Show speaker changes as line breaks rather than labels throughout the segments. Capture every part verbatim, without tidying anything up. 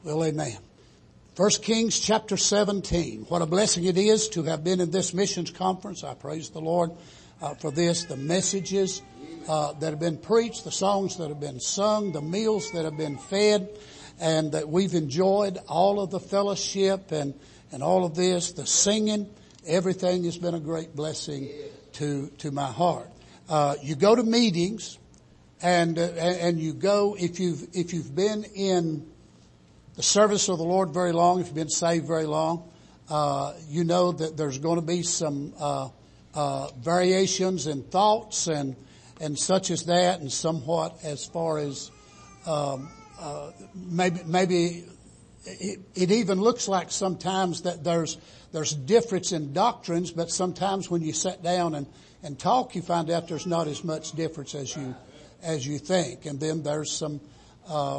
Well, amen. First Kings chapter seventeen. What a blessing it is to have been in this missions conference. I praise the Lord uh, for this. The messages uh, that have been preached, the songs that have been sung, the meals that have been fed, and that we've enjoyed all of the fellowship and, and all of this, the singing. Everything has been a great blessing to, to my heart. Uh, you go to meetings and, uh, and you go, if you've, if you've been in the service of the Lord very long, if you've been saved very long, uh, you know that there's going to be some, uh, uh, variations in thoughts and, and such as that, and somewhat as far as, um, uh, maybe, maybe it, it even looks like sometimes that there's, there's difference in doctrines, but sometimes when you sit down and, and talk, you find out there's not as much difference as you, as you think. And then there's some, uh,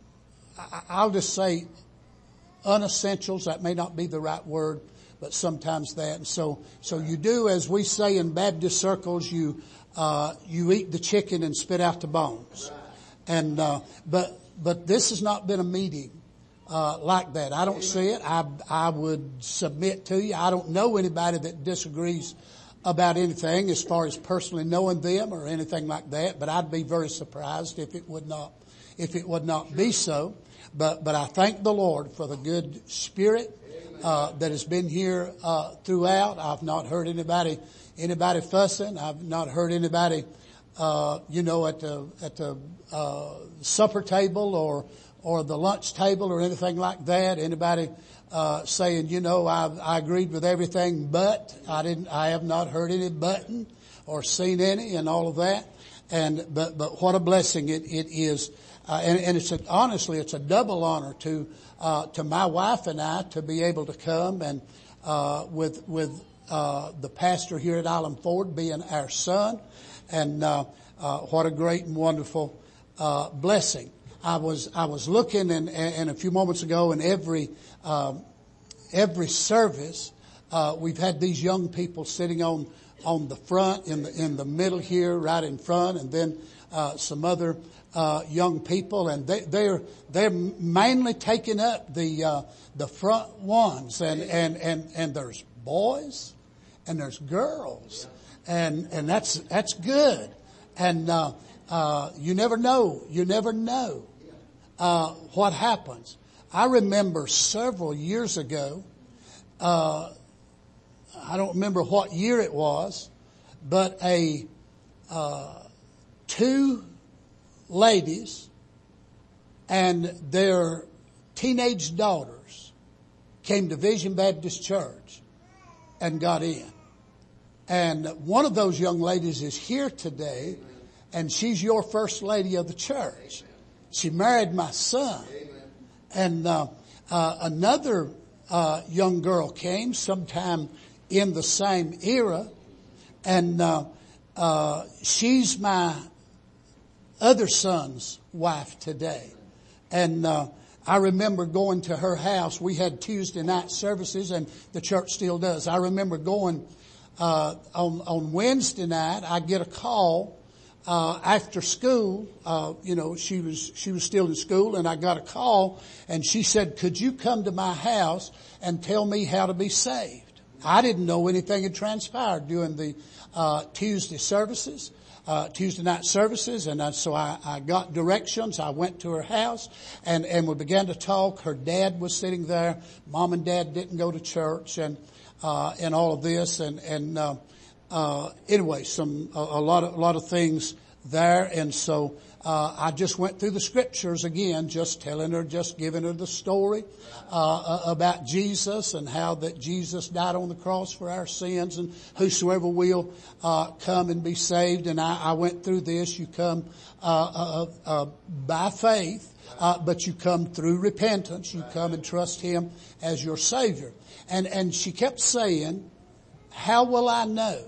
I'll just say unessentials. That may not be the right word, but sometimes that. And so, so you do, as we say in Baptist circles, you, uh, you eat the chicken and spit out the bones. And, uh, but, but this has not been a meeting, uh, like that. I don't see it. I, I would submit to you. I don't know anybody that disagrees about anything as far as personally knowing them or anything like that, but I'd be very surprised if it would not, if it would not be so. But, but I thank the Lord for the good spirit, uh, that has been here, uh, throughout. I've not heard anybody, anybody fussing. I've not heard anybody, uh, you know, at the, at the, uh, supper table or, or the lunch table or anything like that. Anybody, uh, saying, you know, I, I agreed with everything, but I didn't, I have not heard any button or seen any and all of that. And, but, but what a blessing it, it is. Uh, and, and it's a, honestly, it's a double honor to, uh, to my wife and I to be able to come and, uh, with, with, uh, the pastor here at Island Ford being our son. And, uh, uh, what a great and wonderful, uh, blessing. I was, I was looking and, and a few moments ago in every, um, every service, uh, we've had these young people sitting on, on the front, in the, in the middle here, right in front, and then, uh, some other, Uh, young people, and they, they're they're mainly taking up the uh, the front ones, and and and and there's boys, and there's girls, and and that's that's good, and uh, uh, you never know, you never know uh, what happens. I remember several years ago, uh, I don't remember what year it was, but a uh, two. ladies and their teenage daughters came to Vision Baptist Church and got in. And one of those young ladies is here today, and she's your first lady of the church. She married my son. And uh, uh, another uh, young girl came sometime in the same era, and uh, uh, she's my other son's wife today. And, uh, I remember going to her house. We had Tuesday night services, and the church still does. I remember going, uh, on, on Wednesday night, I get a call, uh, after school. Uh, you know, she was, she was still in school, and I got a call, and she said, could you come to my house and tell me how to be saved? I didn't know anything had transpired during the, uh, Tuesday services. Uh, Tuesday night services, and uh, so I, I got directions. I went to her house, and, and we began to talk. Her dad was sitting there. Mom and Dad didn't go to church, and uh, and all of this, and and uh, uh, anyway, some a, a lot of a lot of things there, and so uh, I just went through the scriptures again, just telling her, just giving her the story uh, about Jesus and how that Jesus died on the cross for our sins, and whosoever will uh, come and be saved. And I, I went through this. You come uh, uh, uh, by faith, uh, but you come through repentance. You come and trust Him as your Savior. And and she kept saying, "How will I know?"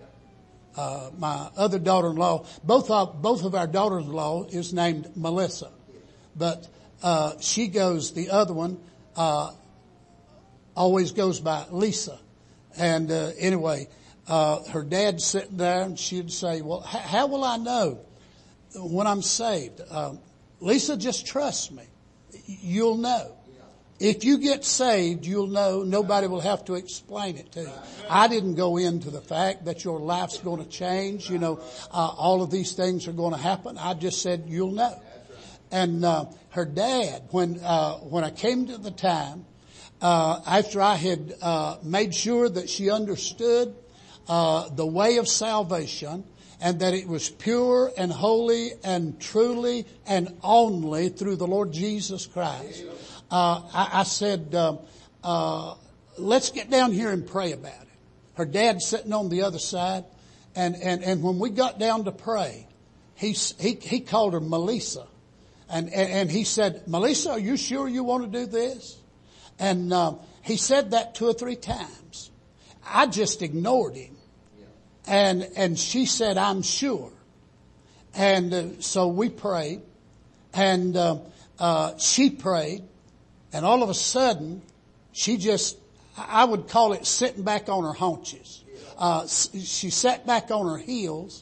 Uh, my other daughter-in-law, both of, both of our daughters-in-law is named Melissa, but, uh, she goes, the other one, uh, always goes by Lisa. And, uh, anyway, uh, her dad's sitting there, and she'd say, well, h- how will I know when I'm saved? Um, Lisa, just trust me. you'll know. If you get saved, you'll know. Nobody will have to explain it to you. I didn't go into the fact that your life's going to change. You know, uh, all of these things are going to happen. I just said, you'll know. And uh, her dad, when uh, when I came to the time, uh, after I had uh, made sure that she understood uh, the way of salvation, and that it was pure and holy and truly and only through the Lord Jesus Christ. Uh, I, I said, uh, uh, let's get down here and pray about it. Her dad's sitting on the other side. And, and, and when we got down to pray, he, he, he called her Melissa. And, and, and he said, Melissa, are you sure you want to do this? And, uh, he said that two or three times. I just ignored him. And, and she said, I'm sure. And uh, so we prayed, and, uh, uh, she prayed. And all of a sudden, she just, I would call it sitting back on her haunches. Uh, she sat back on her heels,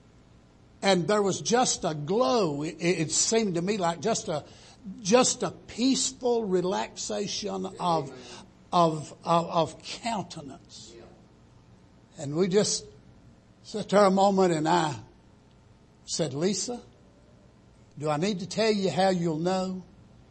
and there was just a glow. It, it seemed to me like just a, just a peaceful relaxation of, of, of, of countenance. And we just sat there a moment, and I said, Lisa, do I need to tell you how you'll know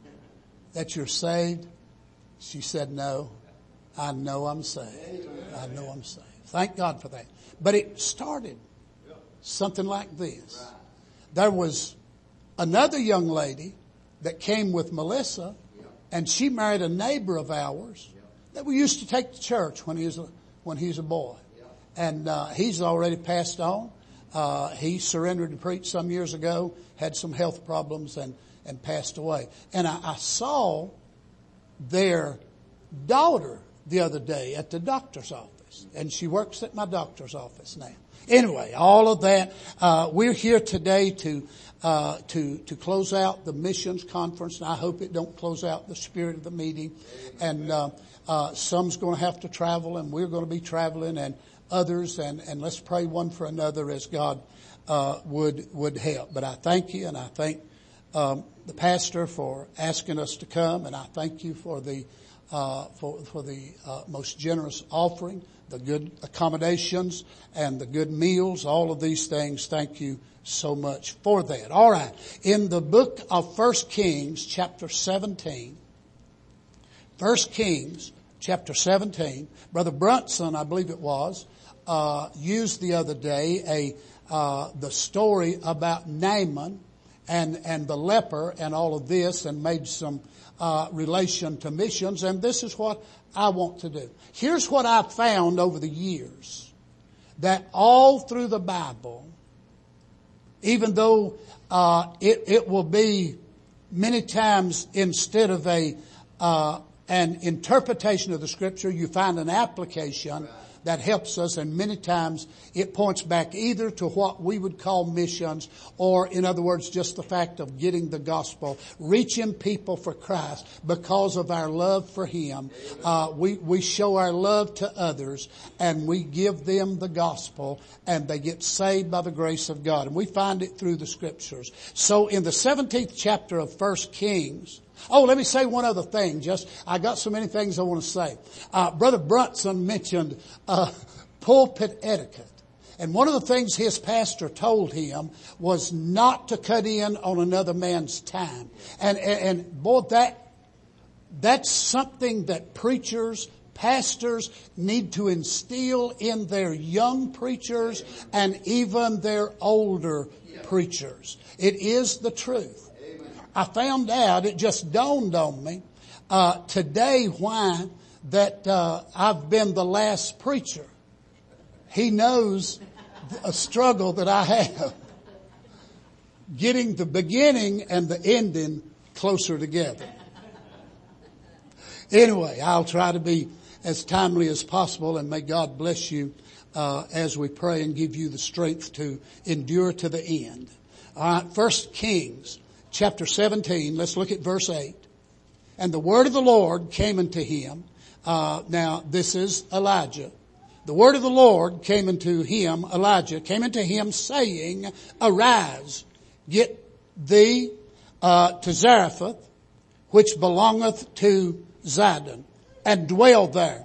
that you're saved? She said, no, I know I'm saved. I know I'm saved. Thank God for that. But it started something like this. There was another young lady that came with Melissa, and she married a neighbor of ours that we used to take to church when he was a, when he was a boy. And uh, he's already passed on. Uh, he surrendered to preach some years ago, had some health problems, and and passed away. And I, I saw their daughter the other day at the doctor's office. And she works at my doctor's office now. Anyway, all of that, uh, we're here today to, uh, to, to close out the missions conference. And I hope it don't close out the spirit of the meeting. And, uh, uh, some's going to have to travel, and we're going to be traveling, and others, and, and let's pray one for another as God, uh, would, would help. But I thank you, and I thank Um, the pastor for asking us to come, and I thank you for the uh, for for the uh, most generous offering, the good accommodations, and the good meals. All of these things. Thank you so much for that. All right, in the book of First Kings, chapter seventeen. First Kings, chapter seventeen. Brother Brunson, I believe it was, uh, used the other day a uh, the story about Naaman and and the leper and all of this, and made some uh relation to missions. And this is what I want to do. Here's what I've found over the years, that all through the Bible, even though uh it, it will be many times, instead of a uh an interpretation of the Scripture, you find an application that helps us, and many times it points back either to what we would call missions, or, in other words, just the fact of getting the gospel, reaching people for Christ because of our love for Him. Uh, we, we show our love to others, and we give them the gospel, and they get saved by the grace of God. And we find it through the Scriptures. So in the seventeenth chapter of First Kings, oh, let me say one other thing. Just, I got so many things I want to say. Uh, Brother Brunson mentioned, uh, pulpit etiquette. And one of the things his pastor told him was not to cut in on another man's time. And, and, and boy, that, that's something that preachers, pastors need to instill in their young preachers and even their older preachers. It is the truth. I found out, it just dawned on me uh, today why that uh, I've been the last preacher. He knows a struggle that I have, getting the beginning and the ending closer together. Anyway, I'll try to be as timely as possible, and may God bless you uh, as we pray and give you the strength to endure to the end. All right, First Kings chapter seventeen, let's look at verse eight. And the word of the Lord came unto him. Uh, now, this is Elijah. The word of the Lord came unto him, Elijah, came unto him, saying, Arise, get thee uh, to Zarephath, which belongeth to Zidon, and dwell there.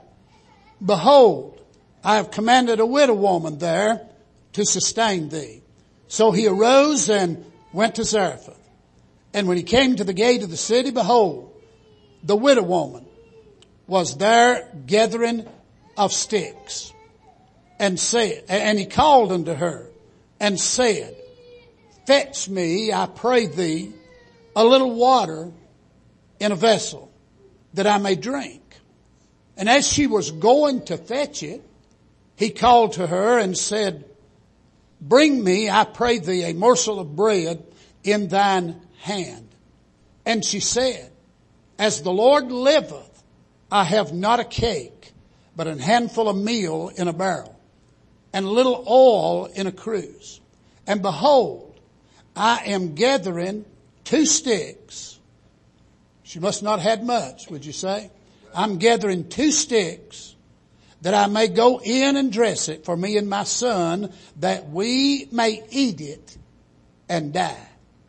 Behold, I have commanded a widow woman there to sustain thee. So he arose and went to Zarephath. And when he came to the gate of the city, behold, the widow woman was there gathering of sticks. And said, and he called unto her and said, Fetch me, I pray thee, a little water in a vessel, that I may drink. And as she was going to fetch it, he called to her and said, Bring me, I pray thee, a morsel of bread in thine hand. And she said, As the Lord liveth, I have not a cake, but a handful of meal in a barrel, and a little oil in a cruse. And behold, I am gathering two sticks. She must not have had much, would you say? I'm gathering two sticks that I may go in and dress it for me and my son, that we may eat it and die.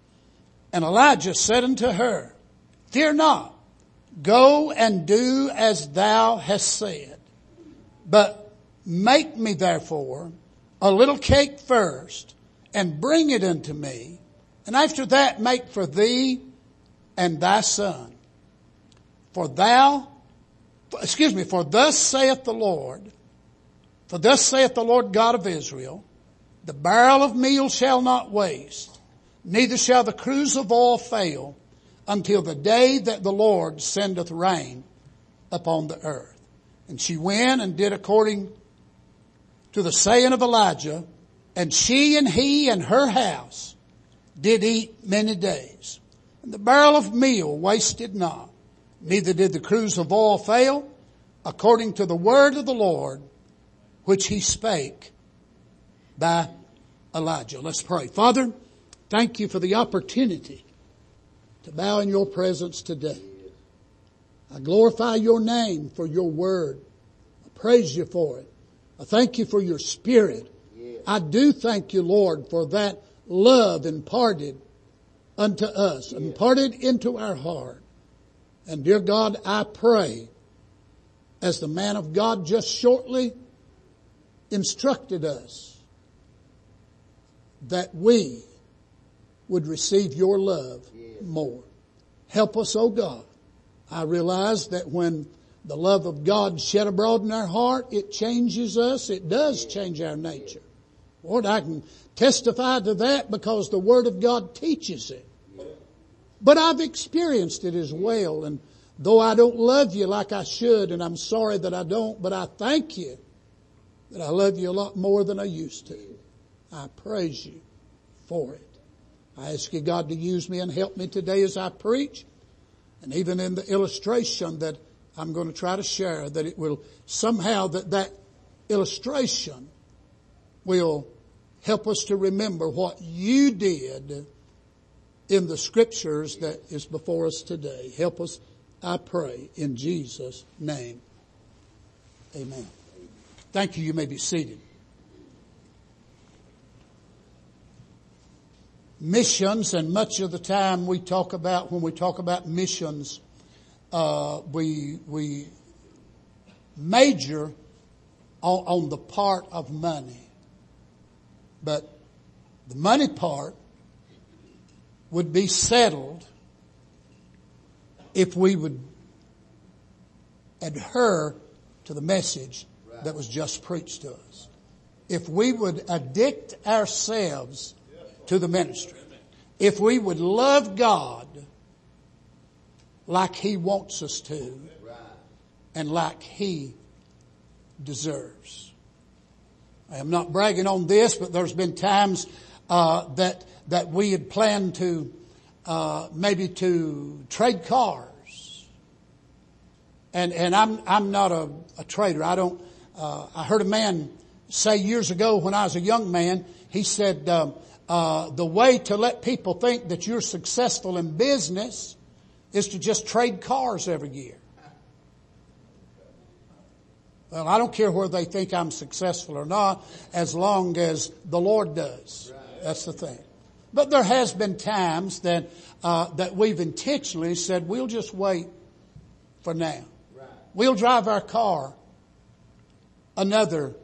And Elijah said unto her, Fear not, go and do as thou hast said. But make me therefore a little cake first, and bring it unto me, and after that make for thee and thy son. For thou, excuse me, for thus saith the Lord, for thus saith the Lord God of Israel, the barrel of meal shall not waste, neither shall the cruse of oil fail, until the day that the Lord sendeth rain upon the earth. And she went and did according to the saying of Elijah, and she and he and her house did eat many days. And the barrel of meal wasted not, neither did the cruse of oil fail, according to the word of the Lord, which he spake by Elijah. Let's pray. Father, thank you for the opportunity to bow in your presence today. I glorify your name for your word. I praise you for it. I thank you for your spirit. I do thank you, Lord, for that love imparted unto us, imparted into our heart. And dear God, I pray, as the man of God just shortly instructed us, that we would receive your love more. Help us, oh God. I realize that when the love of God shed abroad in our heart, it changes us. It does change our nature. Lord, I can testify to that because the Word of God teaches it. But I've experienced it as well. And though I don't love you like I should, and I'm sorry that I don't, but I thank you that I love you a lot more than I used to. I praise you for it. I ask you, God, to use me and help me today as I preach. And even in the illustration that I'm going to try to share, that it will somehow, that that illustration will help us to remember what you did in the scriptures that is before us today. Help us, I pray, in Jesus' name. Amen. Thank you. You may be seated. Missions, and much of the time we talk about, when we talk about missions, uh, we, we major on, on the part of money. But the money part would be settled if we would adhere to the message that was just preached to us. If we would addict ourselves to the ministry. If we would love God like He wants us to and like He deserves. I am not bragging on this, but there's been times uh, that that we had planned to uh, maybe to trade cars, and and I'm I'm not a, a trader. I don't. Uh, I heard a man say years ago when I was a young man. He said uh, uh, the way to let people think that you're successful in business is to just trade cars every year. Well, I don't care whether they think I'm successful or not, as long as the Lord does. That's the thing. But there has been times that uh, that we've intentionally said, we'll just wait for now. Right. We'll drive our car another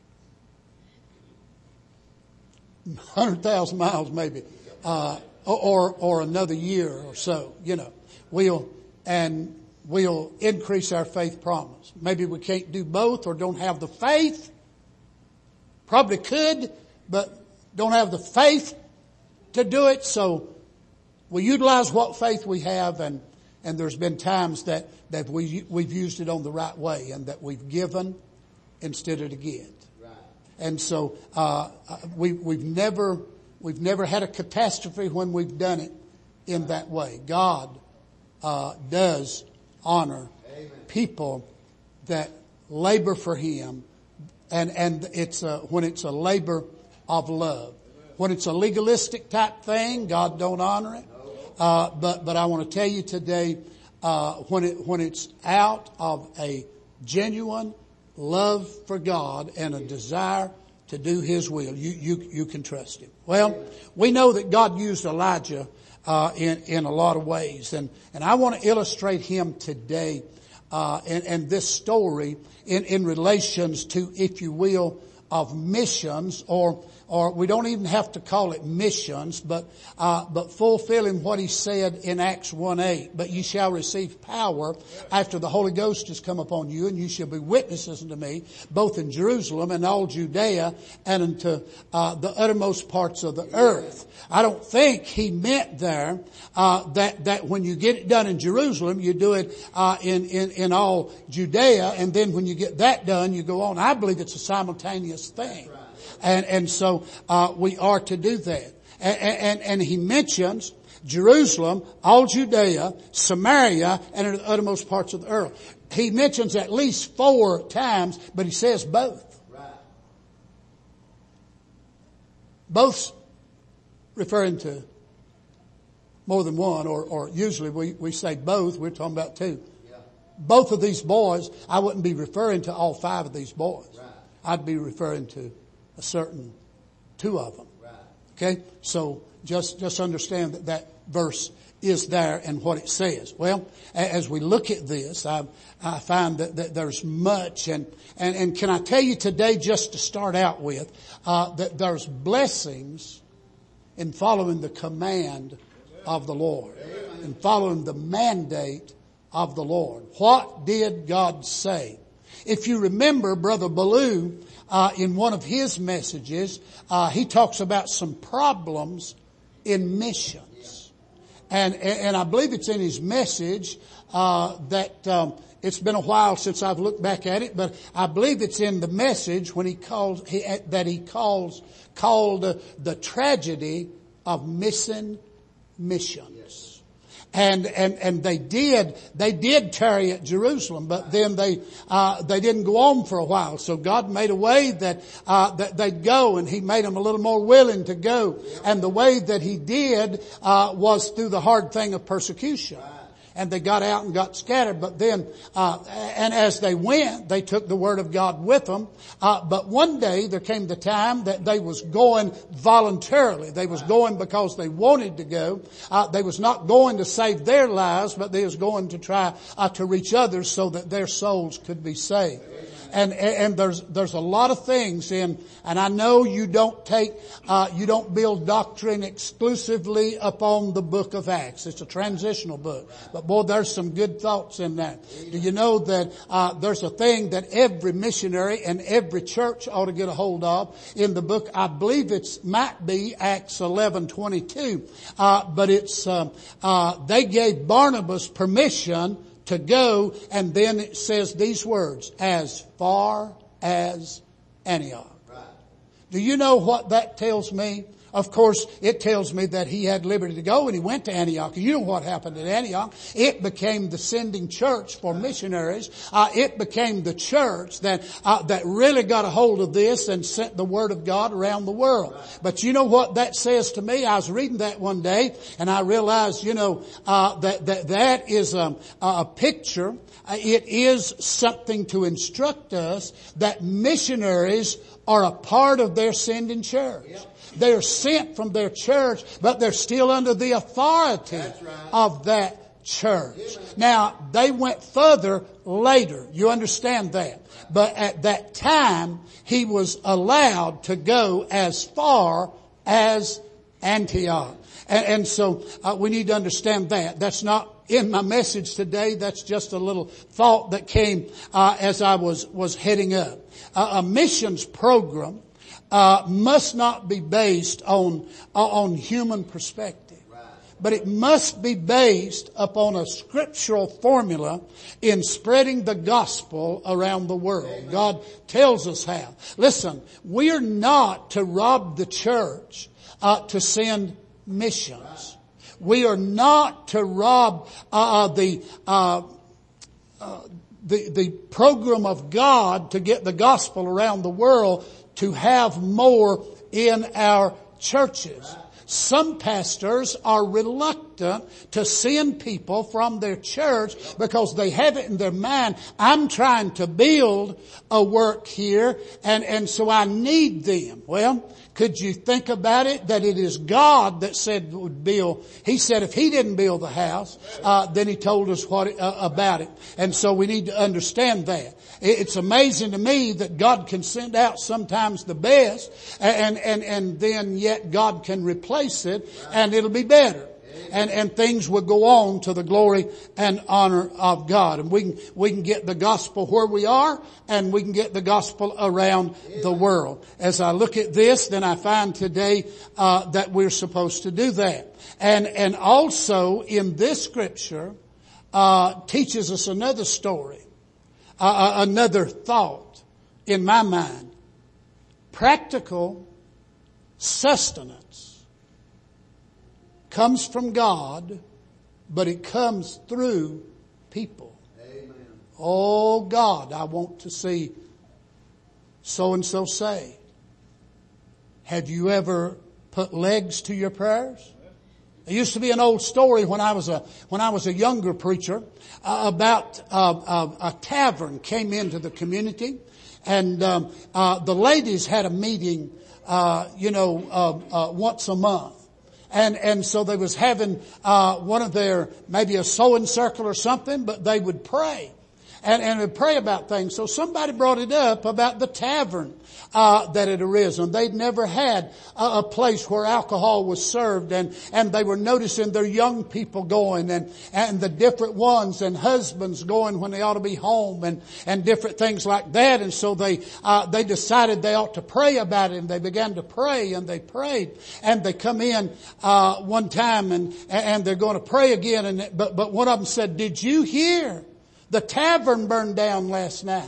one hundred thousand miles maybe, uh, or or another year or so, you know. We'll, and we'll increase our faith promise. Maybe we can't do both or don't have the faith. Probably could, but don't have the faith to do it. So we utilize what faith we have, and, and there's been times that, that we, we've used it on the right way and that we've given instead of to get. Right. And so, uh, we, we've never, we've never had a catastrophe when we've done it in that way. God, uh, does honor Amen. People that labor for Him. And, and it's a, when it's a labor of love. When it's a legalistic type thing, God don't honor it. Uh, but, but I want to tell you today, uh, when it, when it's out of a genuine love for God and a desire to do His will, you, you, you can trust Him. Well, we know that God used Elijah, uh, in, in a lot of ways. And, and I want to illustrate him today, uh, and, and this story in, in relations to, if you will, of missions, or or we don't even have to call it missions, but uh but fulfilling what He said in Acts one eight. But ye shall receive power after the Holy Ghost has come upon you, and you shall be witnesses unto me, both in Jerusalem and all Judea and unto uh the uttermost parts of the earth. I don't think He meant there uh that that when you get it done in Jerusalem, you do it uh in in in all Judea, and then when you get that done, you go on. I believe it's a simultaneous thing. And, and so, uh, we are to do that. And, and, and He mentions Jerusalem, all Judea, Samaria, and the uttermost parts of the earth. He mentions at least four times, but He says both. Right. Both referring to more than one, or, or usually we, we say both, we're talking about two. Yeah. Both of these boys, I wouldn't be referring to all five of these boys. Right. I'd be referring to a certain two of them. Right. Okay? So just, just understand that that verse is there and what it says. Well, as we look at this, I, I find that, that there's much, and, and, and can I tell you today, just to start out with, uh, that there's blessings in following the command of the Lord, and following the mandate of the Lord. What did God say? If you remember, Brother Ballou, Uh, in one of his messages, uh, he talks about some problems in missions. And, and I believe it's in his message, uh, that, um, it's been a while since I've looked back at it, but I believe it's in the message when he calls, he, that he calls, called uh, the tragedy of missing missions. And, and, and they did, they did tarry at Jerusalem, but then they, uh, they didn't go on for a while. So God made a way that, uh, that they'd go, and He made them a little more willing to go. And the way that He did, uh, was through the hard thing of persecution. And they got out and got scattered. But then, uh, and as they went, they took the Word of God with them. Uh, but one day there came the time that they was going voluntarily. They was going because they wanted to go. Uh, they was not going to save their lives, but they was going to try uh, to reach others so that their souls could be saved. And, and there's, there's a lot of things in, and I know you don't take, uh, you don't build doctrine exclusively upon the book of Acts. It's a transitional book. But boy, there's some good thoughts in that. Do you know that, uh, there's a thing that every missionary and every church ought to get a hold of in the book? I believe it's, might be Acts eleven twenty-two. Uh, but it's, um, uh, they gave Barnabas permission to go, and then it says these words, as far as Antioch. Right. Do you know what that tells me? Of course, it tells me that he had liberty to go, and he went to Antioch. You know what happened at Antioch. It became the sending church for missionaries. Uh, it became the church that uh, that really got a hold of this and sent the Word of God around the world. But you know what that says to me? I was reading that one day, and I realized, you know, uh, that that that is a, a picture. It is something to instruct us that missionaries are a part of their sending church. Yep. They are sent from their church, but they're still under the authority right. of that church. Amen. Now, they went further later. You understand that. But at that time, he was allowed to go as far as Antioch. And, and so uh, we need to understand that. That's not in my message today. That's just a little thought that came uh, as I was was heading up. Uh, a missions program uh, must not be based on uh, on human perspective, but it must be based upon a scriptural formula in spreading the gospel around the world. Amen. God tells us how. Listen, we are not to rob the church uh, to send missions. We are not to rob uh, the uh, uh, the the program of God to get the gospel around the world to have more in our churches. Some pastors are reluctant to send people from their church because they have it in their mind, I'm trying to build a work here, and, and so I need them. Well, could you think about it? That it is God that said would build. He said if He didn't build the house, uh, then He told us what it, uh, about it. And so we need to understand that. It's amazing to me that God can send out sometimes the best, and and and then yet God can replace it, and it'll be better. And, and things will go on to the glory and honor of God. And we can, we can get the gospel where we are, and we can get the gospel around the world. As I look at this, then I find today, uh, that we're supposed to do that. And, and also in this scripture, uh, teaches us another story, uh, another thought in my mind. Practical sustenance comes from God, but it comes through people. Amen. Oh God, I want to see so-and-so saved. Have you ever put legs to your prayers? There used to be an old story when I was a when I was a younger preacher uh, about uh, uh, a tavern came into the community, and um, uh, the ladies had a meeting, uh, you know, uh, uh, once a month. And, and so they was having, uh, one of their, maybe a sewing circle or something, but they would pray. And, and would pray about things. So somebody brought it up about the tavern, uh, that had arisen. They'd never had a, a place where alcohol was served, and, and they were noticing their young people going, and, and the different ones, and husbands going when they ought to be home, and, and different things like that. And so they, uh, they decided they ought to pray about it, and they began to pray, and they prayed, and they come in, uh, one time, and, and they're going to pray again, and, but, but one of them said, did you hear? The tavern burned down last night.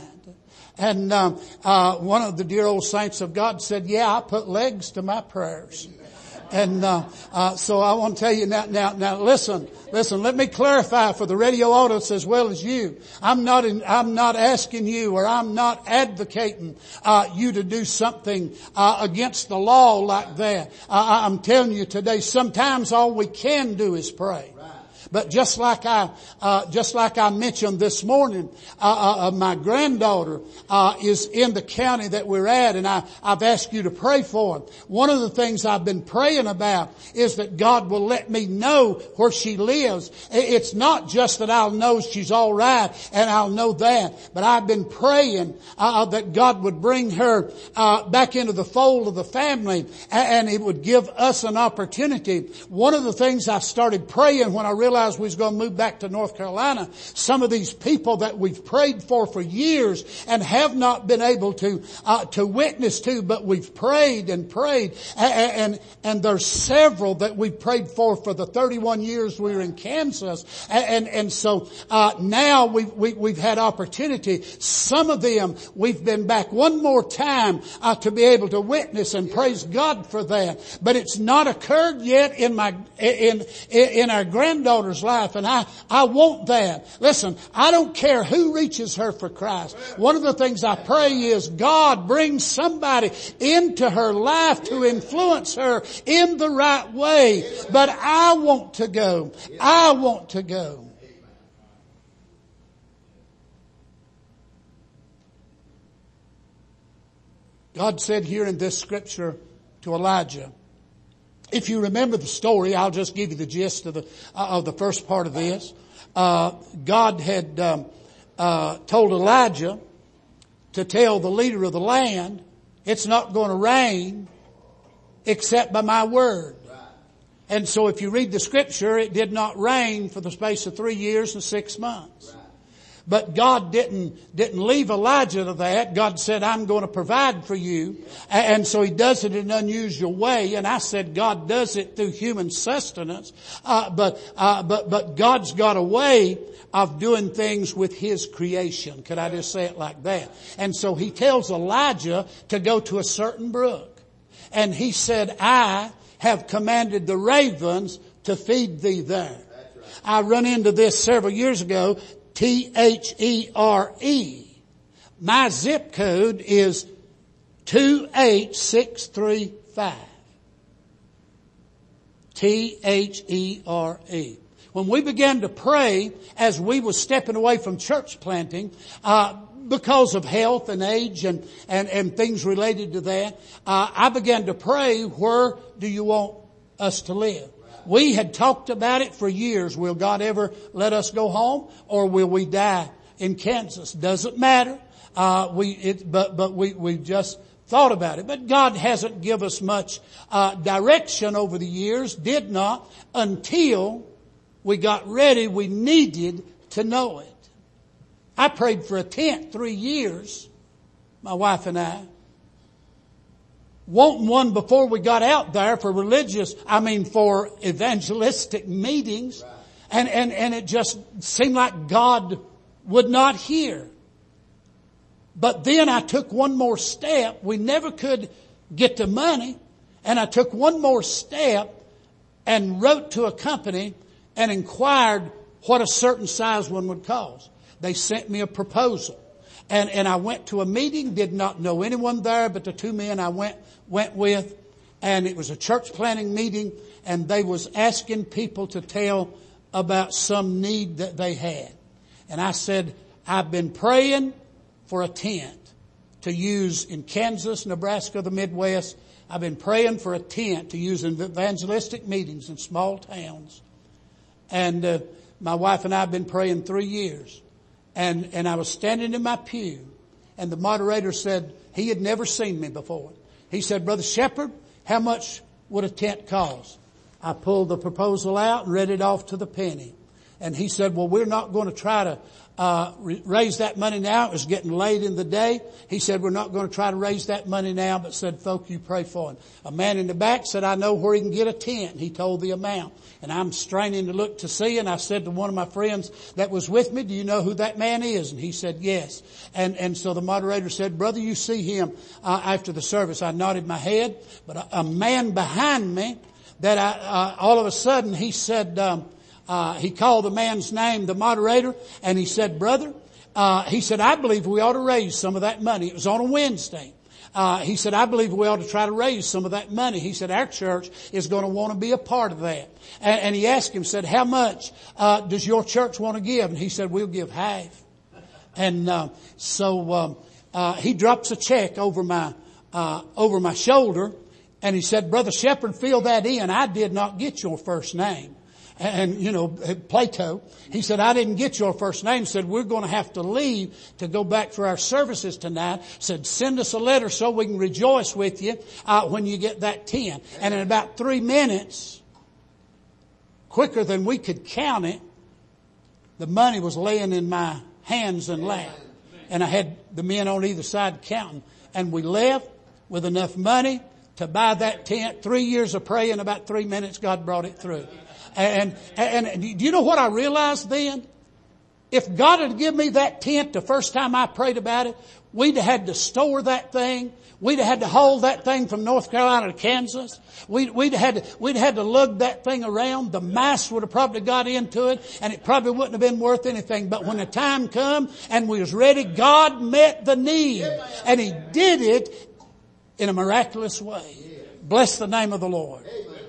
And um, uh, one of the dear old saints of God said, yeah, I put legs to my prayers. And uh, uh, so I want to tell you now, now, now listen, listen, let me clarify for the radio audience as well as you. I'm not in, I'm not asking you, or I'm not advocating uh, you to do something uh, against the law like that. Uh, I'm telling you today, sometimes all we can do is pray. But just like I, uh, just like I mentioned this morning, uh, uh, my granddaughter, uh, is in the county that we're at, and I, I've asked you to pray for her. One of the things I've been praying about is that God will let me know where she lives. It's not just that I'll know she's all right and I'll know that, but I've been praying, uh, that God would bring her, uh, back into the fold of the family, and it would give us an opportunity. One of the things I started praying when I realized we was going to move back to North Carolina, some of these people that we've prayed for for years and have not been able to uh, to witness to, but we've prayed and prayed, and, and and there's several that we prayed for for the thirty-one years we were in Kansas, and and, and so uh, now we've we, we've had opportunity. Some of them we've been back one more time uh, to be able to witness, and praise God for that. But it's not occurred yet in my in in our granddaughter life, and I, I want that. Listen, I don't care who reaches her for Christ. One of the things I pray is God brings somebody into her life to influence her in the right way. But I want to go. I want to go. God said here in this scripture to Elijah. If you remember the story, I'll just give you the gist of the, uh, of the first part of this. Uh, God had, um, uh, told Elijah to tell the leader of the land, it's not going to rain except by my word. And so if you read the scripture, it did not rain for the space of three years and six months. But God didn't, didn't leave Elijah to that. God said, I'm going to provide for you. And so He does it in an unusual way. And I said, God does it through human sustenance. Uh, but, uh, but, but God's got a way of doing things with His creation. Could I just say it like that? And so He tells Elijah to go to a certain brook. And He said, I have commanded the ravens to feed thee there. I run into this several years ago. T H E R E. My zip code is two eight six three five. T H E R E. When we began to pray as we were stepping away from church planting, uh, because of health and age and, and, and things related to that, uh, I began to pray, where do you want us to live? We had talked about it for years. Will God ever let us go home, or will we die in Kansas? Doesn't matter. Uh, we, it, but, but we, we just thought about it. But God hasn't given us much, uh, direction over the years. Did not until we got ready. We needed to know it. I prayed for a tent three years, my wife and I. Wanting one before we got out there for religious, I mean for evangelistic meetings. Right. And, and, and it just seemed like God would not hear. But then I took one more step. We never could get the money. And I took one more step and wrote to a company and inquired what a certain size one would cost. They sent me a proposal. And, and I went to a meeting, did not know anyone there but the two men I went, went with. And it was a church planting meeting, and they was asking people to tell about some need that they had. And I said, I've been praying for a tent to use in Kansas, Nebraska, the Midwest. I've been praying for a tent to use in evangelistic meetings in small towns. And, uh, my wife and I have been praying three years. And, and I was standing in my pew, and the moderator said he had never seen me before. He said, Brother Shepherd, how much would a tent cost? I pulled the proposal out and read it off to the penny. And he said, well, we're not going to try to uh raise that money now. It was getting late in the day. He said, we're not going to try to raise that money now, but said, folk, you pray for him. A man in the back said, I know where he can get a tent. He told the amount. And I'm straining to look to see, and I said to one of my friends that was with me, do you know who that man is? And he said, yes. And, and so the moderator said, brother, you see him uh, after the service. I nodded my head, but a, a man behind me that I, uh, all of a sudden he said, um, Uh, he called the man's name, the moderator, and he said, brother, uh, he said, I believe we ought to raise some of that money. It was on a Wednesday. Uh, he said, I believe we ought to try to raise some of that money. He said, our church is going to want to be a part of that. And, and he asked him, said, how much, uh, does your church want to give? And he said, we'll give half. And, uh, so, um, uh, he drops a check over my, uh, over my shoulder. And he said, Brother Shepherd, fill that in. I did not get your first name. And, you know, Plato, he said, I didn't get your first name. Said, we're going to have to leave to go back for our services tonight. Said, send us a letter so we can rejoice with you uh, when you get that tent. And in about three minutes, quicker than we could count it, the money was laying in my hands and lap. And I had the men on either side counting. And we left with enough money to buy that tent. Three years of praying, about three minutes, God brought it through. And, and, and do you know what I realized then? If God had given me that tent the first time I prayed about it, we'd have had to store that thing. We'd have had to haul that thing from North Carolina to Kansas. We'd, we'd had to, we'd had to lug that thing around. The mice would have probably got into it, and it probably wouldn't have been worth anything. But when the time come and we was ready, God met the need, and He did it in a miraculous way. Bless the name of the Lord.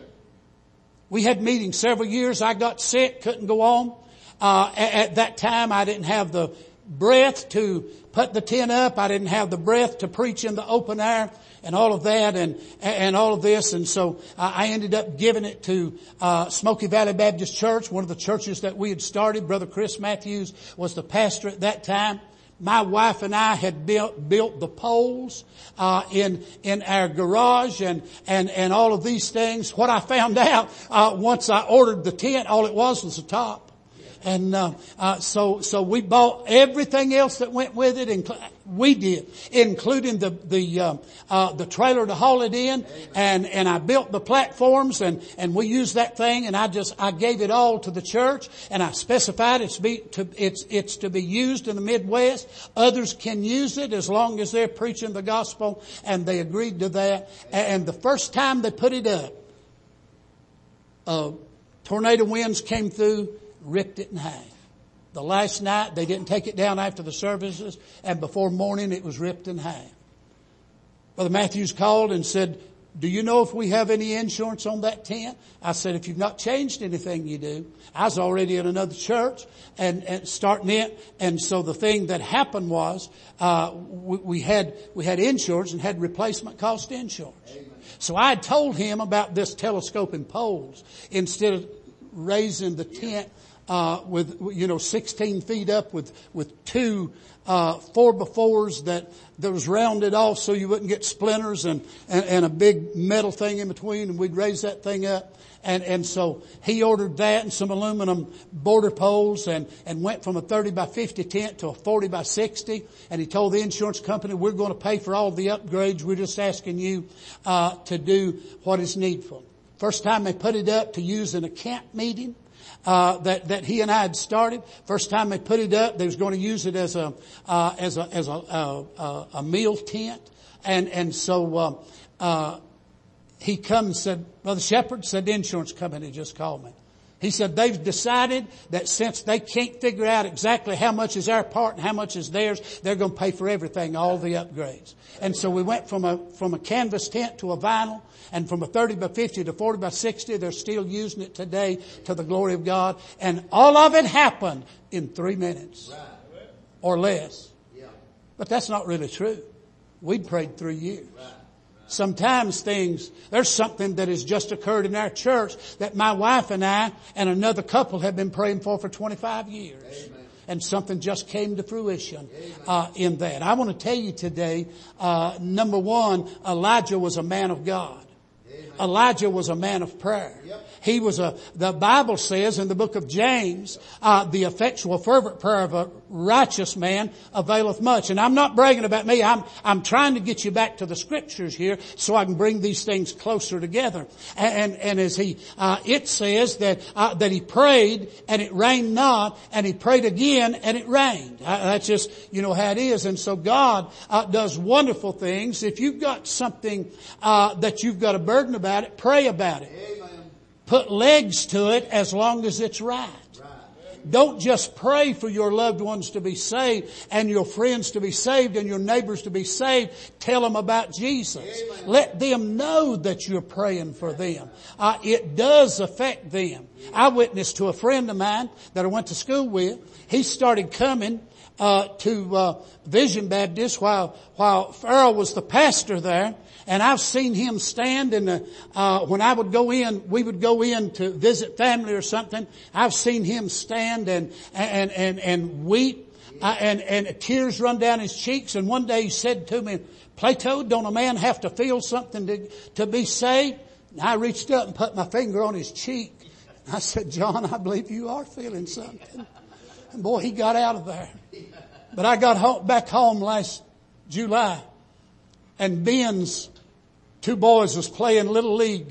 We had meetings several years. I got sick, couldn't go on. Uh, at, at that time, I didn't have the, breath to put the tent up. I didn't have the breath to preach in the open air and all of that and, and all of this. And so I ended up giving it to, uh, Smoky Valley Baptist Church, one of the churches that we had started. Brother Chris Matthews was the pastor at that time. My wife and I had built, built the poles, uh, in, in our garage and, and, and all of these things. What I found out, uh, once I ordered the tent, all it was was the top. And, uh, uh, so, so we bought everything else that went with it, and we did, including the, the, uh, uh, the trailer to haul it in. And, and I built the platforms and, and we used that thing, and I just, I gave it all to the church, and I specified it's be, to, it's, it's to be used in the Midwest. Others can use it as long as they're preaching the gospel, and they agreed to that. And the first time they put it up, uh, tornado winds came through, ripped it in half. The last night, they didn't take it down after the services, and before morning it was ripped in half. Brother Matthews called and said, do you know if we have any insurance on that tent? I said, if you've not changed anything, you do. I was already in another church and, and starting it. And so the thing that happened was, uh, we, we had, we had insurance and had replacement cost insurance. Amen. So I had told him about this telescoping poles instead of raising the tent, uh, with, you know, sixteen feet up with, with two, uh, four by fours that, that was rounded off so you wouldn't get splinters and, and, and a big metal thing in between, and we'd raise that thing up. And, and so he ordered that and some aluminum border poles and, and went from a thirty by fifty tent to a forty by sixty. And he told the insurance company, we're going to pay for all the upgrades. We're just asking you, uh, to do what is needful. First time they put it up to use in a camp meeting, uh, that, that he and I had started. First time they put it up, they was going to use it as a, uh, as a, as a, uh, a meal tent. And, and so, uh, uh, he come and said, Brother Shepherd, said the insurance company just called me. He said they've decided that since they can't figure out exactly how much is our part and how much is theirs, they're going to pay for everything, all the upgrades. And so we went from a, from a canvas tent to a vinyl, and from a thirty by fifty to forty by sixty. They're still using it today to the glory of God. And all of it happened in three minutes or less. But that's not really true. We prayed three years. Sometimes things, there's something that has just occurred in our church that my wife and I and another couple have been praying for for twenty-five years. Amen. And something just came to fruition, uh, in that. I want to tell you today, uh, number one, Elijah was a man of God. Amen. Elijah was a man of prayer. Yep. He was a, the Bible says in the book of James, uh, the effectual fervent prayer of a righteous man availeth much. And I'm not bragging about me. I'm, I'm trying to get you back to the scriptures here so I can bring these things closer together. And, and, and as he, uh, it says that, uh, that he prayed and it rained not, and he prayed again and it rained. Uh, that's just, you know, how it is. And so God, uh, does wonderful things. If you've got something, uh, that you've got a burden about it, pray about it. Amen. Put legs to it as long as it's right. Right. Don't just pray for your loved ones to be saved and your friends to be saved and your neighbors to be saved. Tell them about Jesus. Amen. Let them know that you're praying for them. Uh, it does affect them. I witnessed to a friend of mine that I went to school with. He started coming uh, to uh, Vision Baptist while while Farrell was the pastor there. And I've seen him stand in the, uh, when I would go in, we would go in to visit family or something. I've seen him stand and, and, and, and weep, uh, and, and tears run down his cheeks. And one day he said to me, Plato, don't a man have to feel something to, to be saved? And I reached up and put my finger on his cheek. I said, John, I believe you are feeling something. And boy, he got out of there. But I got home, back home last July, and Ben's two boys was playing little league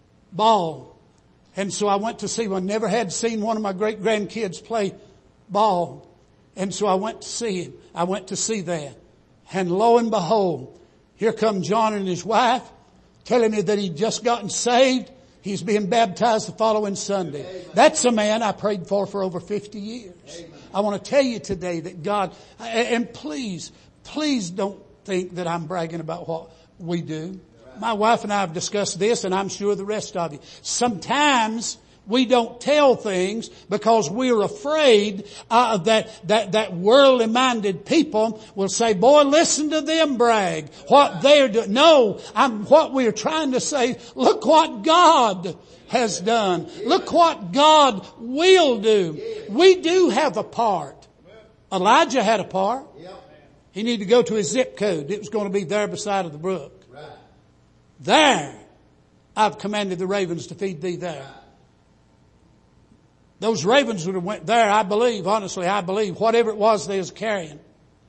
ball. And so I went to see one. Never had seen one of my great grandkids play ball. And so I went to see him. I went to see that. And lo and behold, here come John and his wife telling me that he'd just gotten saved. He's being baptized the following Sunday. Amen. That's a man I prayed for for over fifty years. Amen. I want to tell you today that God, and please, please don't think that I'm bragging about what we do. My wife and I have discussed this, and I'm sure the rest of you. Sometimes We don't tell things because we're afraid uh, that that that worldly minded people will say, "Boy, listen to them brag what they're doing." No, I'm what we're trying to say. Look what God has done. Look what God will do. We do have a part. Elijah had a part. He needed to go to his zip code. It was going to be there beside of the brook. There, I've commanded the ravens to feed thee there. Those ravens would have went there, I believe, honestly, I believe, whatever it was they was carrying,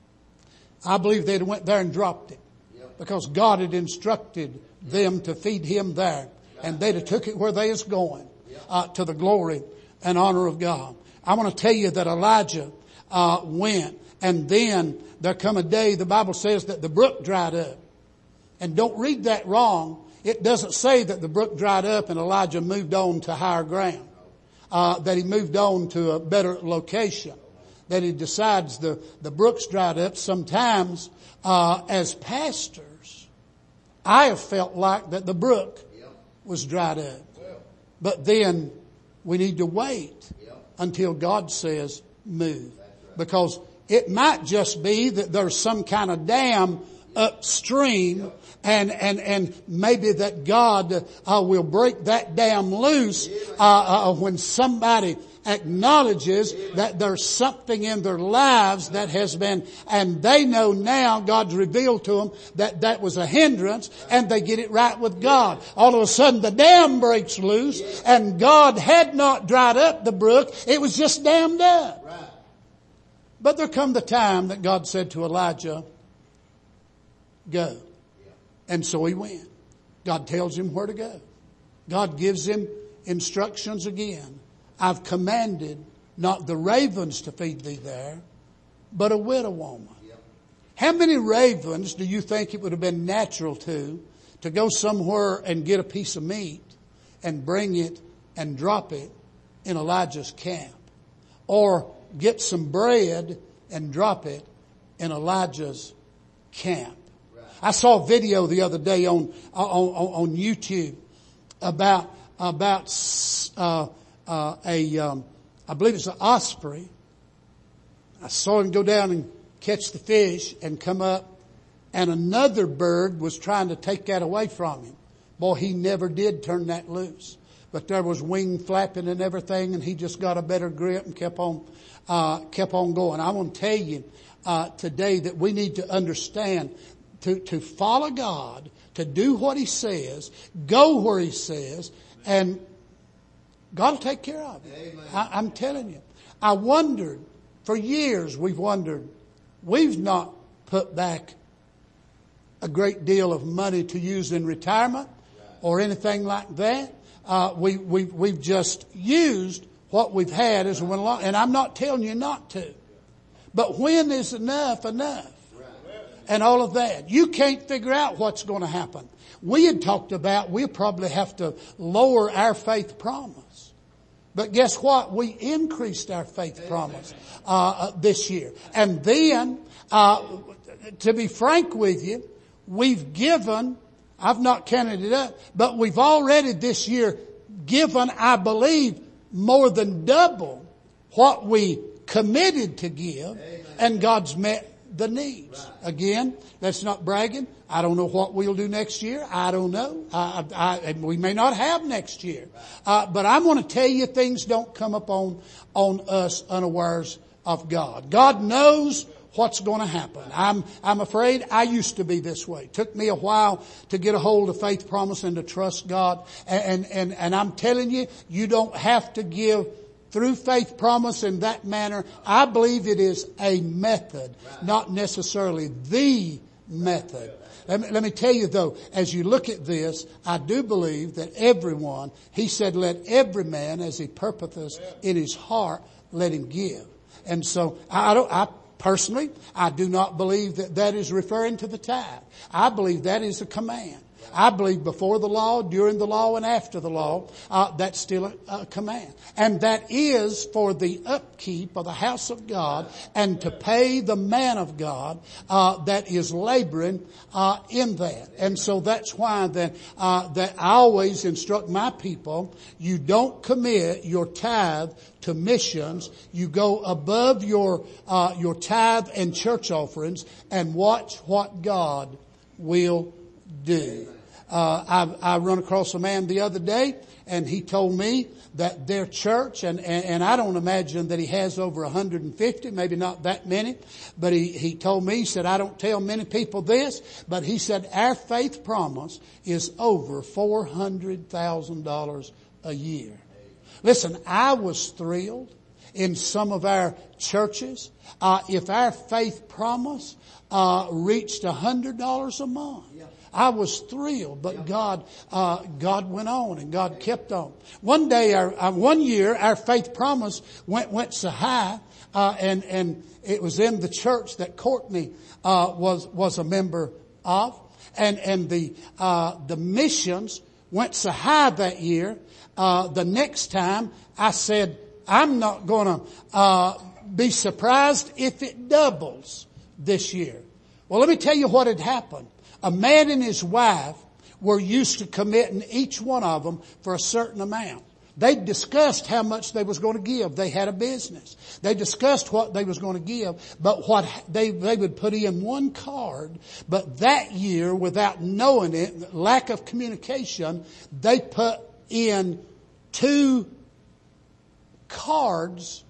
I believe they'd have went there and dropped it. Because God had instructed them to feed him there. And they'd have took it where they was going, uh, to the glory and honor of God. I want to tell you that Elijah, uh, went, and then there come a day, the Bible says that the brook dried up. And don't read that wrong. It doesn't say that the brook dried up and Elijah moved on to higher ground. Uh, that he moved on to a better location. That he decides the, the brook's dried up. Sometimes, uh, as pastors, I have felt like that the brook was dried up. But then we need to wait until God says move. Because it might just be that there's some kind of dam upstream, and and and maybe that God uh, will break that dam loose uh, uh, when somebody acknowledges that there's something in their lives that has been, and they know now, God's revealed to them that that was a hindrance, and they get it right with God. All of a sudden the dam breaks loose, and God had not dried up the brook, it was just dammed up. But there come the time that God said to Elijah, go. And so he went. God tells him where to go. God gives him instructions again. I've commanded not the ravens to feed thee there, but a widow woman. How many ravens do you think it would have been natural to, to go somewhere and get a piece of meat and bring it and drop it in Elijah's camp? Or get some bread and drop it in Elijah's camp? I saw a video the other day on on, on YouTube about about uh, uh, a um, I believe it's an osprey. I saw him go down and catch the fish and come up, and another bird was trying to take that away from him. Boy, he never did turn that loose, but there was wing flapping and everything, and he just got a better grip and kept on uh, kept on going. I want to tell you uh, today that we need to understand. To, to follow God, to do what he says, go where he says, and God will take care of it. I, I'm telling you. I wondered, for years we've wondered, we've not put back a great deal of money to use in retirement or anything like that. Uh, we, we, we've just used what we've had as we went along. And I'm not telling you not to. But when is enough enough? And all of that. You can't figure out what's going to happen. We had talked about we'll probably have to lower our faith promise. But guess what? We increased our faith promise uh, this year. And then, uh, to be frank with you, we've given, I've not counted it up, but we've already this year given, I believe, more than double what we committed to give. And God's met the needs. Again, that's not bragging. I don't know what we'll do next year. I don't know. I, I, and we may not have next year. Uh, but I want to tell you, things don't come upon on us unawares of God. God knows what's going to happen. I'm, I'm afraid I used to be this way. It took me a while to get a hold of faith promise and to trust God. And, and, and I'm telling you, you don't have to give through faith promise in that manner. I believe it is a method, not necessarily the method. Let me, let me tell you though, as you look at this, I do believe that everyone, he said, let every man as he purposeth in his heart, let him give. And so I don't, I personally, I do not believe that that is referring to the tithe. I believe that is a command. I believe before the law, during the law, and after the law, uh, that's still a, a command. And that is for the upkeep of the house of God and to pay the man of God uh, that is laboring uh, in that. And so that's why that, uh, that I always instruct my people, you don't commit your tithe to missions. You go above your uh, your tithe and church offerings and watch what God will do. Uh, I, I run across a man the other day, and he told me that their church, and, and, and I don't imagine that he has over one hundred fifty, maybe not that many, but he, he told me, he said, I don't tell many people this, but he said, our faith promise is over four hundred thousand dollars a year. Listen, I was thrilled in some of our churches, uh, if our faith promise, uh, reached one hundred dollars a month. I was thrilled, but God, uh, God went on and God kept on. One day, our, uh, one year, our faith promise went, went so high, uh, and, and it was in the church that Courtney, uh, was, was a member of. And, and the, uh, the missions went so high that year, uh, the next time I said, I'm not gonna, uh, be surprised if it doubles this year. Well, let me tell you what had happened. A man and his wife were used to committing each one of them for a certain amount. They discussed how much they was going to give. They had a business. They discussed what they was going to give, but what they, they would put in one card. But that year, without knowing it, lack of communication, they put in two cards.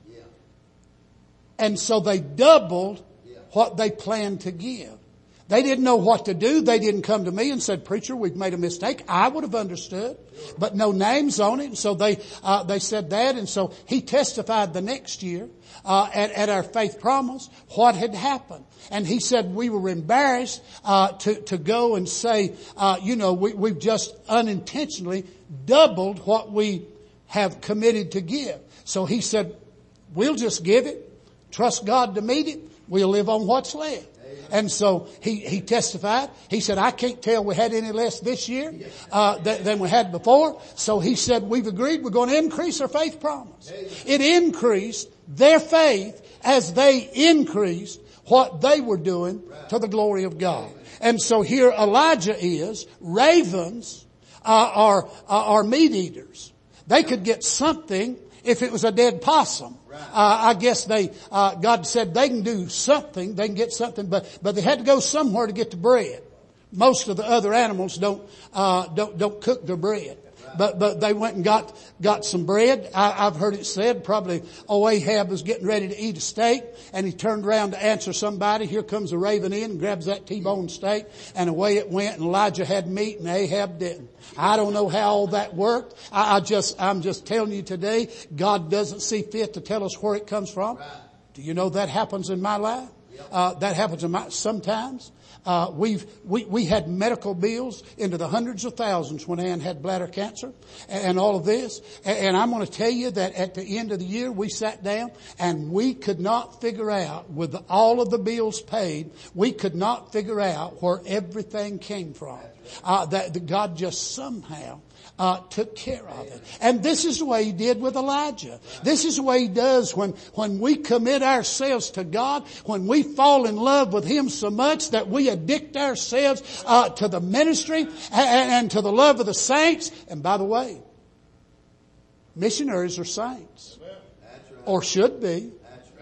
And so they doubled what they planned to give. They didn't know what to do. They didn't come to me and said, preacher, we've made a mistake. I would have understood, but no names on it. And so they, uh, they said that. And so he testified the next year, uh, at, at our faith promise, what had happened. And he said we were embarrassed, uh, to, to go and say, uh, you know, we, we've just unintentionally doubled what we have committed to give. So he said, we'll just give it, trust God to meet it. We'll live on what's left. And so he, he testified. He said, I can't tell we had any less this year uh, th- than we had before. So he said, we've agreed we're going to increase our faith promise. It increased their faith as they increased what they were doing to the glory of God. And so here Elijah is. Ravens uh, are, uh, are meat eaters. They could get something if it was a dead possum. Uh, I guess they, uh, God said they can do something, they can get something, but, but they had to go somewhere to get the bread. Most of the other animals don't, uh, don't, don't cook their bread. But, but they went and got, got some bread. I, I've heard it said probably, oh, Ahab was getting ready to eat a steak and he turned around to answer somebody. Here comes a raven in and grabs that T-bone steak, and away it went, and Elijah had meat and Ahab didn't. I don't know how all that worked. I, I just, I'm just telling you today, God doesn't see fit to tell us where it comes from. Do you know that happens in my life? Uh, that happens in my, sometimes. Uh, we've, we, we had medical bills into the hundreds of thousands when Ann had bladder cancer and, and all of this. And, and I'm going to tell you that at the end of the year, we sat down and we could not figure out, with all of the bills paid, we could not figure out where everything came from. Uh, that, that God just somehow Uh, took care of it. And this is the way he did with Elijah. This is the way he does when, when we commit ourselves to God, when we fall in love with him so much that we addict ourselves uh, to the ministry and, and to the love of the saints. And by the way, missionaries are saints. Or should be.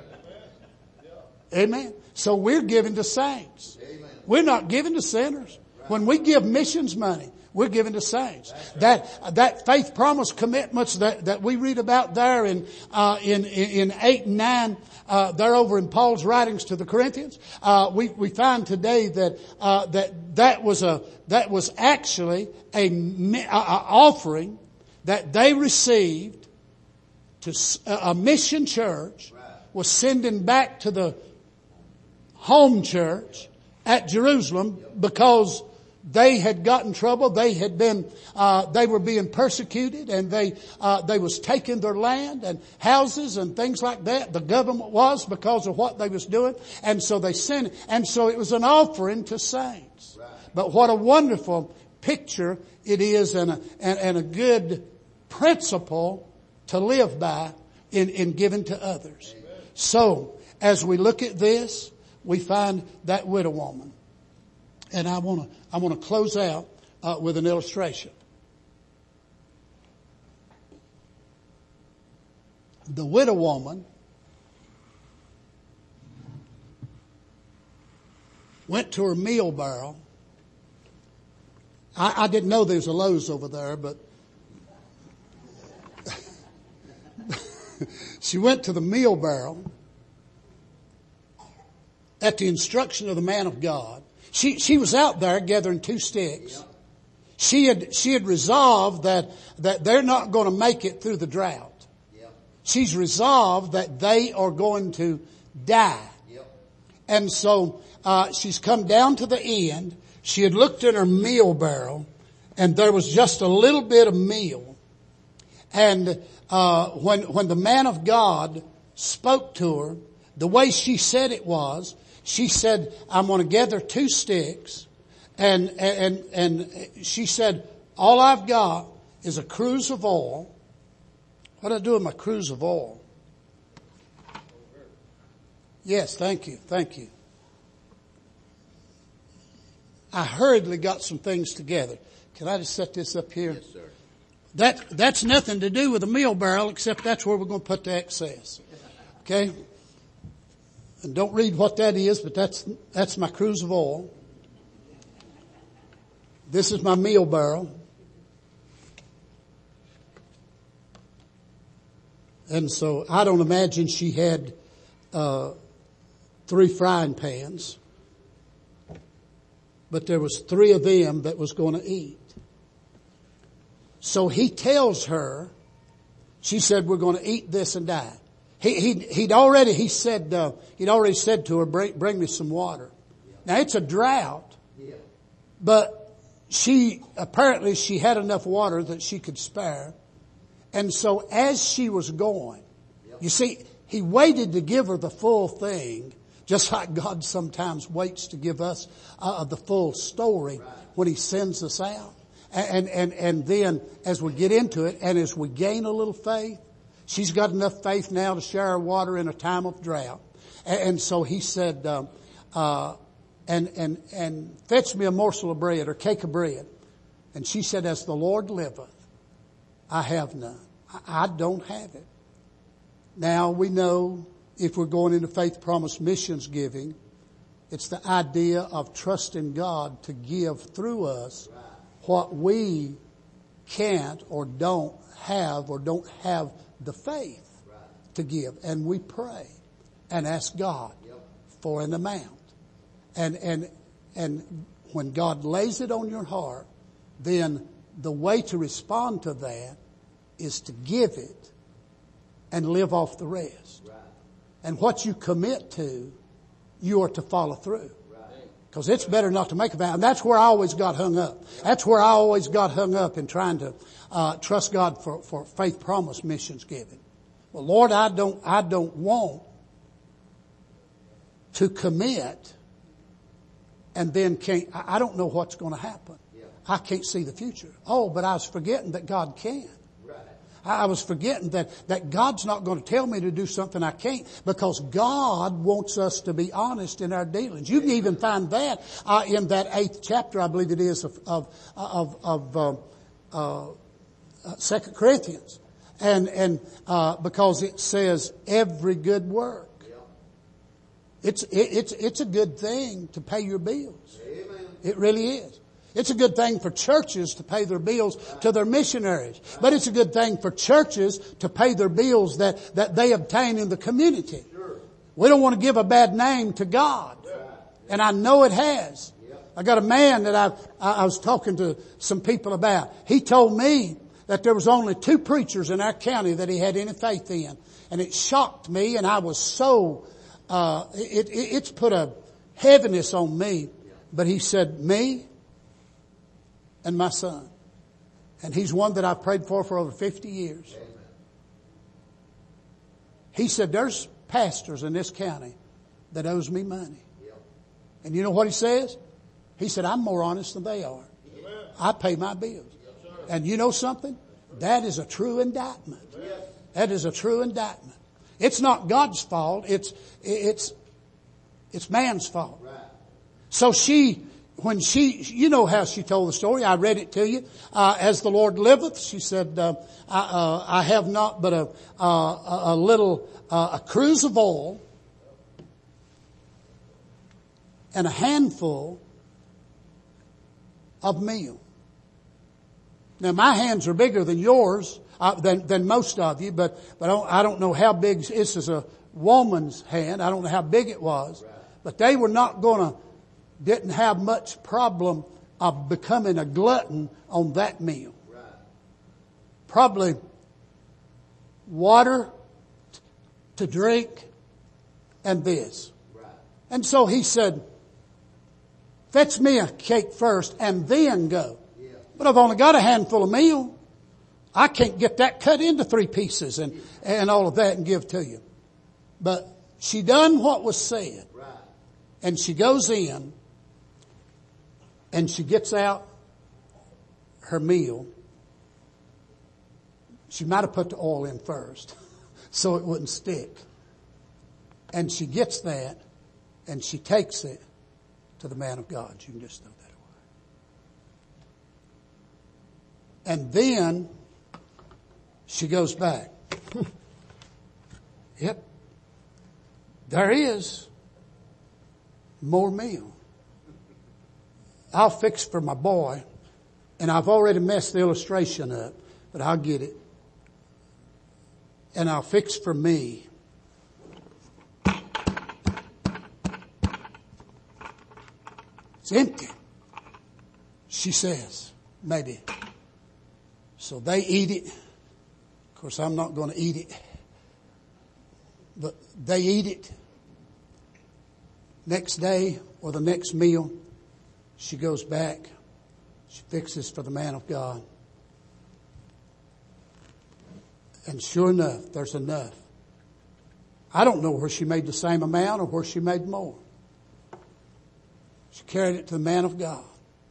Amen. So we're giving to saints. We're not giving to sinners. When we give missions money, we're giving to saints. That, that faith promise commitments that, that we read about there in, uh, in, in eight and nine, uh, they're over in Paul's writings to the Corinthians. Uh, we, we find today that, uh, that, that was a, that was actually a, a offering that they received to a mission church was sending back to the home church at Jerusalem because they had got in trouble. They had been, uh, they were being persecuted, and they, uh, they was taking their land and houses and things like that. The government was, because of what they was doing. And so they sent it. And so it was an offering to saints. Right. But what a wonderful picture it is and a, and, and a good principle to live by in, in giving to others. Amen. So, as we look at this, we find that widow woman. And I want to, I want to close out uh, with an illustration. The widow woman went to her meal barrel. I, I didn't know there was a Lowe's over there, but she went to the meal barrel at the instruction of the man of God. She, she was out there gathering two sticks. She had, she had resolved that, that they're not going to make it through the drought. She's resolved that they are going to die. And so, uh, she's come down to the end. She had looked in her meal barrel and there was just a little bit of meal. And, uh, when, when the man of God spoke to her, the way she said it was, she said, I'm going to gather two sticks. And, and, and she said, all I've got is a cruse of oil. What do I do with my cruse of oil? Yes, thank you, thank you. I hurriedly got some things together. Can I just set this up here?
Yes, sir.
That, that's nothing to do with a meal barrel, except that's where we're going to put the excess. Okay? And don't read what that is, but that's, that's my cruse of oil. This is my meal barrel. And so I don't imagine she had uh three frying pans, but there was three of them that was going to eat. So he tells her, she said, we're going to eat this and die. He, he, he'd already, he said, uh, he'd already said to her, bring, bring me some water. Now it's a drought, but she, apparently she had enough water that she could spare. And so as she was going, you see, he waited to give her the full thing, just like God sometimes waits to give us uh, the full story when he sends us out. And, and, and then as we get into it and as we gain a little faith, she's got enough faith now to share her water in a time of drought. And, and so he said, um, uh, and, and, and fetch me a morsel of bread or cake of bread. And she said, as the Lord liveth, I have none. I don't have it. Now we know if we're going into Faith Promise Missions giving, it's the idea of trusting God to give through us what we can't or don't have or don't have the faith to give. And we pray and ask God for an amount. And, and, and when God lays it on your heart, then the way to respond to that is to give it and live off the rest. Right. And what you commit to, you are to follow through. Because it's better not to make a vow. And that's where I always got hung up. That's where I always got hung up in trying to uh trust God for, for Faith Promise Missions giving. Well, Lord, I don't, I don't want to commit and then can't, I don't know what's going to happen. Yeah. I can't see the future. Oh, but I was forgetting that God can. I was forgetting that, that God's not going to tell me to do something I can't, because God wants us to be honest in our dealings. You can even find that uh, in that eighth chapter, I believe it is, of of of, of uh, uh, Second Corinthians, and and uh, because it says every good work. It's it, it's it's a good thing to pay your bills. Amen. It really is. It's a good thing for churches to pay their bills to their missionaries. But it's a good thing for churches to pay their bills that, that they obtain in the community. We don't want to give a bad name to God. And I know it has. I got a man that I, I was talking to some people about. He told me that there was only two preachers in our county that he had any faith in. And it shocked me, and I was so, uh, it, it, it's put a heaviness on me. But he said, me and my son. And he's one that I've prayed for for over fifty years. Amen. He said, there's pastors in this county that owes me money. Yep. And you know what he says? He said, I'm more honest than they are. Amen. I pay my bills. And you know something? That is a true indictment. That is a true indictment. It's not God's fault. It's, it's, it's man's fault. So she, when she, you know how she told the story. I read it to you. Uh, as the Lord liveth, she said, uh, I, uh, I have not but a, uh, a little, uh, a cruse of oil and a handful of meal. Now my hands are bigger than yours, uh, than, than most of you, but, but I don't, I don't know how big, this is a woman's hand. I don't know how big it was, but they were not gonna, didn't have much problem of becoming a glutton on that meal. Probably water to drink and this. And so he said, fetch me a cake first and then go. But I've only got a handful of meal. I can't get that cut into three pieces and, and all of that and give to you. But she done what was said. And she goes in and she gets out her meal. She might have put the oil in first so it wouldn't stick. And she gets that and she takes it to the man of God. You can just throw that away. And then she goes back. Yep. There is more meal. I'll fix for my boy, and I've already messed the illustration up, but I'll get it. And I'll fix for me. It's empty, she says, maybe. So they eat it. Of course, I'm not going to eat it. But they eat it. Next day or the next meal, she goes back. She fixes for the man of God. And sure enough, there's enough. I don't know where she made the same amount or where she made more. She carried it to the man of God.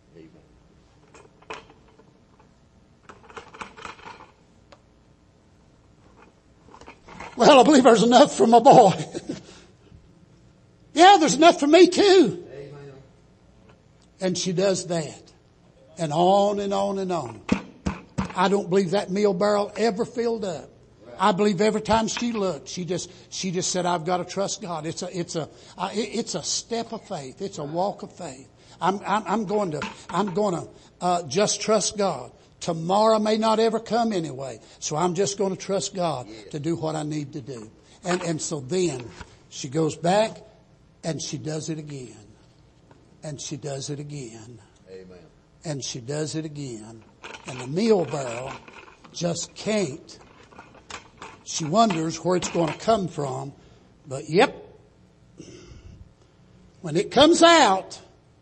Well, I believe there's enough for my boy. Yeah, there's enough for me too. Amen. And she does that. And on and on and on. I don't believe that meal barrel ever filled up. I believe every time she looked, she just, she just said, I've got to trust God. It's a, it's a, uh, it's a step of faith. It's a walk of faith. I'm, I'm, I'm going to, I'm going to, uh, just trust God. Tomorrow may not ever come anyway. So I'm just going to trust God to do what I need to do. And, and so then she goes back and she does it again. And she does it again. Amen. And she does it again. And the meal barrel just can't. She wonders where it's going to come from. But yep. When it comes out,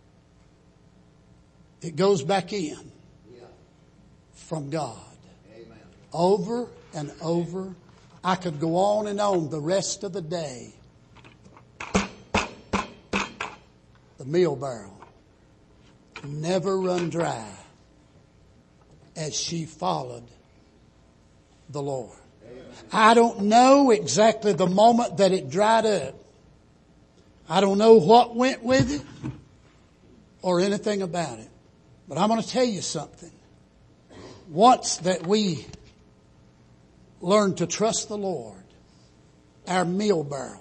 it goes back in. From God. Amen. Over and over. I could go on and on the rest of the day. The meal barrel never run dry as she followed the Lord. Amen. I don't know exactly the moment that it dried up. I don't know what went with it or anything about it. But I'm going to tell you something. Once that we learn to trust the Lord, our meal barrel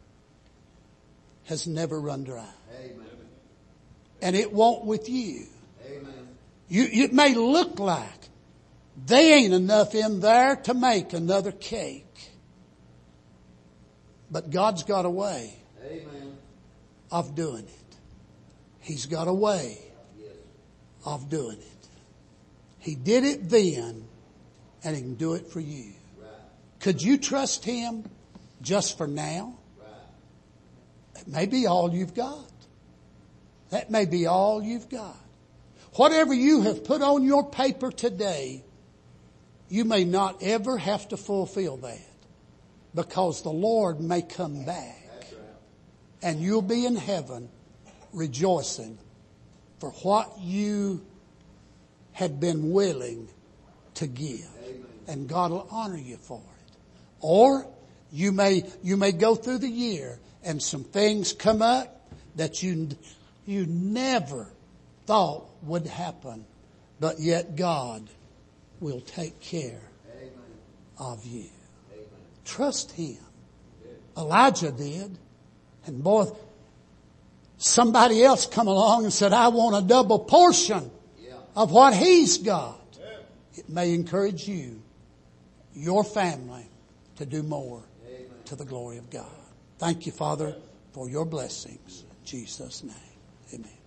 has never run dry. Amen. And it won't with you. Amen. You, it may look like there ain't enough in there to make another cake. But God's got a way Amen. Of doing it. He's got a way yes. of doing it. He did it then, and He can do it for you. Right. Could you trust Him just for now? Right. That may be all you've got. That may be all you've got. Whatever you have put on your paper today, you may not ever have to fulfill that, because the Lord may come back. That's right. And you'll be in heaven rejoicing for what you had been willing to give. And God will honor you for it. Or you may, you may go through the year and some things come up that you, you never thought would happen, but yet God will take care of you. Trust Him. Elijah did. And boy, somebody else come along and said, I want a double portion of what he's got. It may encourage you, your family, to do more to the glory of God. Thank you, Father, for your blessings. In Jesus' name, amen.